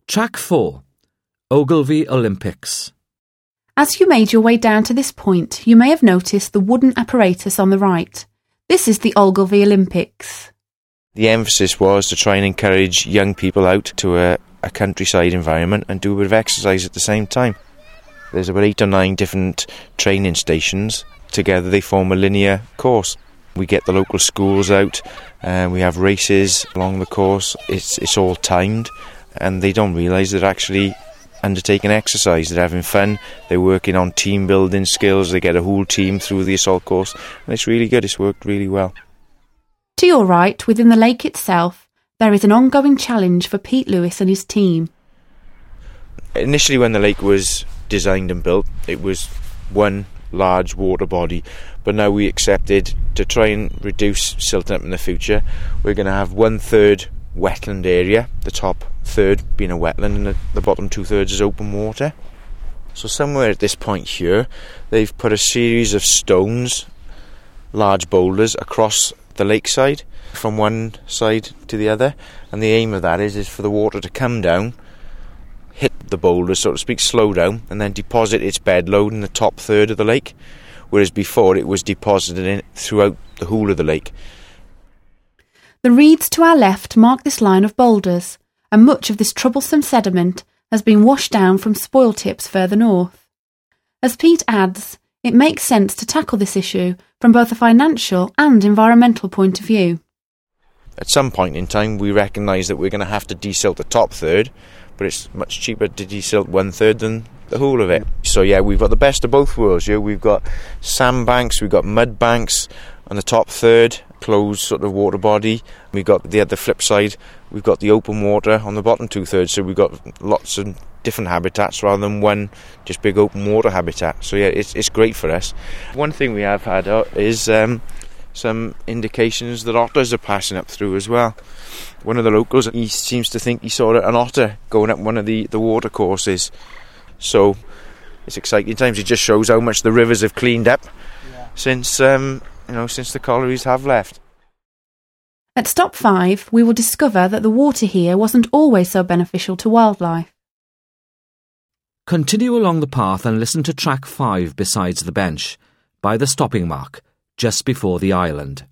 Track 4. Ogilvy Olympics. As you made your way down to this point, you may have noticed the wooden apparatus on the right. This is the Ogilvy Olympics. The emphasis was to try and encourage young people out to a countryside environment and do a bit of exercise at the same time. There's about 8 or 9 different training stations. Together they form a linear course. We get the local schools out and we have races along the course. It's all timed and they don't realise they're actually undertaking exercise. They're having fun, they're working on team building skills, they get a whole team through the assault course and it's really good, it's worked really well. To your right, within the lake itself, there is an ongoing challenge for Pete Lewis and his team. Initially when the lake was designed and built, it was one large water body, but now we accepted to try and reduce silting up in the future. We're going to have 1/3 wetland area, the top third being a wetland and the bottom 2/3 is open water. So somewhere at this point here they've put a series of stones, large boulders, across the lakeside from one side to the other, and the aim of that is for the water to come down, hit the boulders, so to speak, slow down, and then deposit its bed load in the top third of the lake, whereas before it was deposited in throughout the whole of the lake. The reeds to our left mark this line of boulders, and much of this troublesome sediment has been washed down from spoil tips further north. As Pete adds, it makes sense to tackle this issue from both a financial and environmental point of view. At some point in time we recognise that we're going to have to desilt the top third, but it's much cheaper to desilt 1/3 than the whole of it. So yeah, we've got the best of both worlds here. We've got sandbanks, we've got mud banks on the top third, closed sort of water body. We've got the other flip side, we've got the open water on the bottom 2/3, so we've got lots of different habitats rather than one just big open water habitat. So yeah, it's great for us. One thing we have had is some indications that otters are passing up through as well. One of the locals, he seems to think he saw an otter going up one of the water courses. So it's exciting times. It just shows how much the rivers have cleaned up since since the collieries have left. At stop 5, we will discover that the water here wasn't always so beneficial to wildlife. Continue along the path and listen to track 5 besides the bench, by the stopping mark, just before the island.